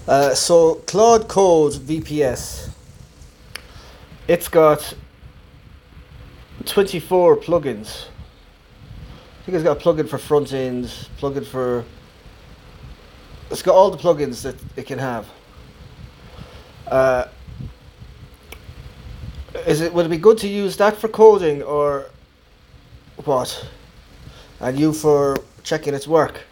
So Claude Code VPS, it's got 24 plugins. I think it's got a plugin for front end, plugin for. It's got all the plugins that it can have. Uh, would it be good to use that for coding or what? And you for checking its work?